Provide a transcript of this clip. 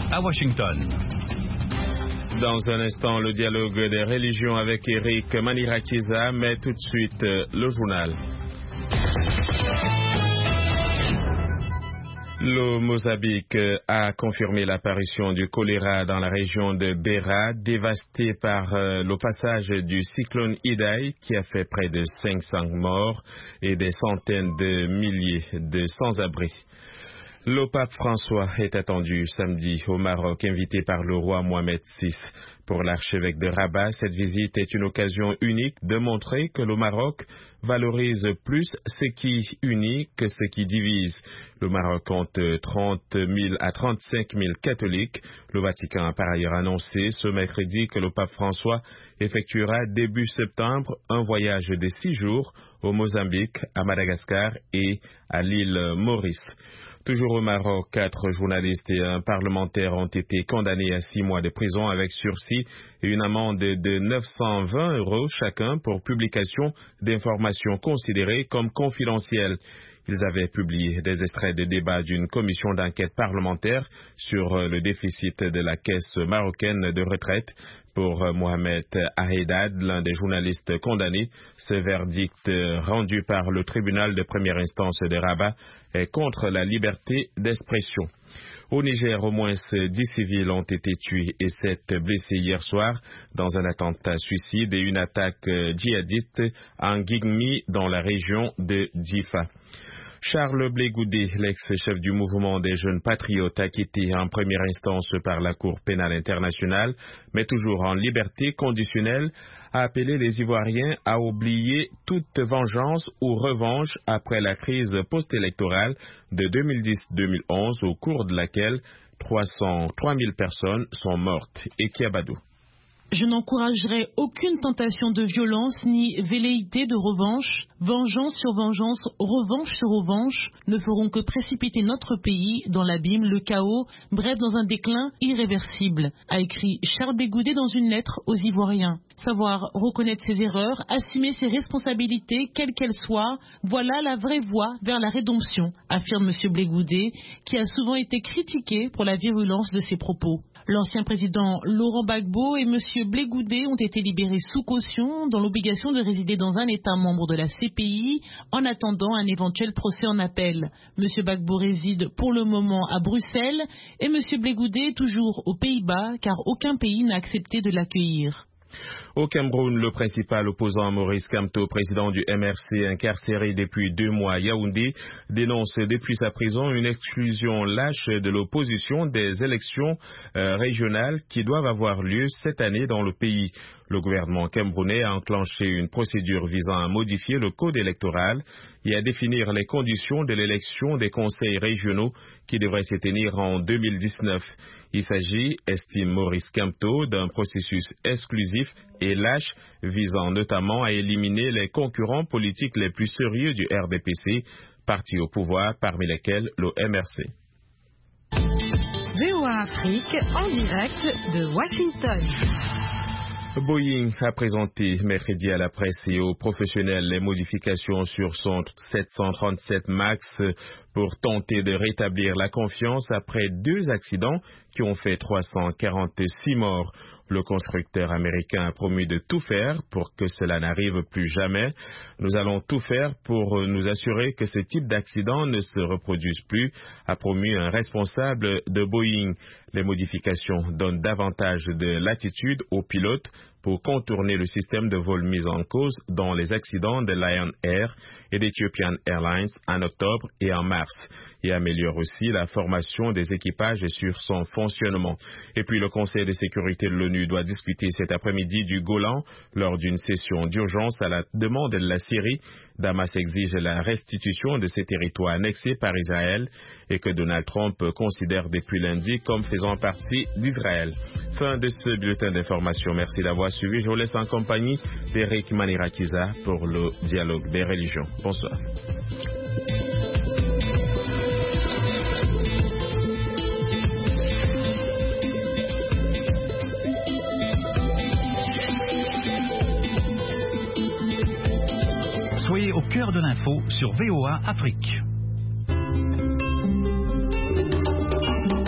à Washington. Dans un instant, le dialogue des religions avec Eric Manirakiza, mais tout de suite, le journal. Le Mozambique a confirmé l'apparition du choléra dans la région de Beira, dévastée par le passage du cyclone Idai qui a fait près de 500 morts et des centaines de milliers de sans-abri. Le pape François est attendu samedi au Maroc, invité par le roi Mohamed VI. Pour l'archevêque de Rabat, cette visite est une occasion unique de montrer que le Maroc valorise plus ce qui unit que ce qui divise. Le Maroc compte 30 000 à 35 000 catholiques. Le Vatican a par ailleurs annoncé ce mercredi que le pape François effectuera début septembre un voyage de 6 jours au Mozambique, à Madagascar et à l'île Maurice. Toujours au Maroc, 4 journalistes et un parlementaire ont été condamnés à 6 mois de prison avec sursis et une amende de 920 € chacun pour publication d'informations considérées comme confidentielles. Ils avaient publié des extraits de débats d'une commission d'enquête parlementaire sur le déficit de la caisse marocaine de retraite. Pour Mohamed Ahedad, l'un des journalistes condamnés, ce verdict rendu par le tribunal de première instance de Rabat est contre la liberté d'expression. Au Niger, au moins 10 civils ont été tués et 7 blessés hier soir dans un attentat suicide et une attaque djihadiste en Guigmi dans la région de Difa. Charles Blé Goudé, l'ex-chef du mouvement des jeunes patriotes, acquitté en première instance par la Cour pénale internationale, mais toujours en liberté conditionnelle, a appelé les Ivoiriens à oublier toute vengeance ou revanche après la crise post-électorale de 2010-2011, au cours de laquelle 3000 personnes sont mortes. Et Kiabadou. Je n'encouragerai aucune tentation de violence ni velléité de revanche. Vengeance sur vengeance, revanche sur revanche ne feront que précipiter notre pays dans l'abîme, le chaos, bref dans un déclin irréversible, a écrit Charles Bégoudé dans une lettre aux Ivoiriens. Savoir reconnaître ses erreurs, assumer ses responsabilités, quelles qu'elles soient, voilà la vraie voie vers la rédemption, affirme M. Bégoudé, qui a souvent été critiqué pour la virulence de ses propos. L'ancien président Laurent Gbagbo et M. Blé Goudé ont été libérés sous caution dans l'obligation de résider dans un État membre de la CPI en attendant un éventuel procès en appel. M. Gbagbo réside pour le moment à Bruxelles et M. Blé Goudé toujours aux Pays-Bas car aucun pays n'a accepté de l'accueillir. Au Cameroun, le principal opposant Maurice Kamto, président du MRC, incarcéré depuis 2 mois à Yaoundé, dénonce depuis sa prison une exclusion lâche de l'opposition des élections régionales qui doivent avoir lieu cette année dans le pays. Le gouvernement camerounais a enclenché une procédure visant à modifier le code électoral et à définir les conditions de l'élection des conseils régionaux qui devraient se tenir en 2019. Il s'agit, estime Maurice Kamto, d'un processus exclusif et lâche visant notamment à éliminer les concurrents politiques les plus sérieux du RDPC, parti au pouvoir parmi lesquels le MRC. VOA Afrique en direct de Washington. Boeing a présenté mercredi à la presse et aux professionnels les modifications sur son 737 MAX pour tenter de rétablir la confiance après 2 accidents qui ont fait 346 morts. Le constructeur américain a promis de tout faire pour que cela n'arrive plus jamais. Nous allons tout faire pour nous assurer que ce type d'accident ne se reproduise plus, a promis un responsable de Boeing. Les modifications donnent davantage de latitude aux pilotes pour contourner le système de vol mis en cause dans les accidents de Lion Air et d'Ethiopian Airlines en octobre et en mars, et améliore aussi la formation des équipages sur son fonctionnement. Et puis le Conseil de sécurité de l'ONU doit discuter cet après-midi du Golan lors d'une session d'urgence à la demande de la Syrie. Damas exige la restitution de ces territoires annexés par Israël et que Donald Trump considère depuis lundi comme faisant partie d'Israël. Fin de ce bulletin d'information. Merci d'avoir suivi. Je vous laisse en compagnie d'Eric Manirakiza pour le dialogue des religions. Bonsoir. Soyez au cœur de l'info sur VOA Afrique.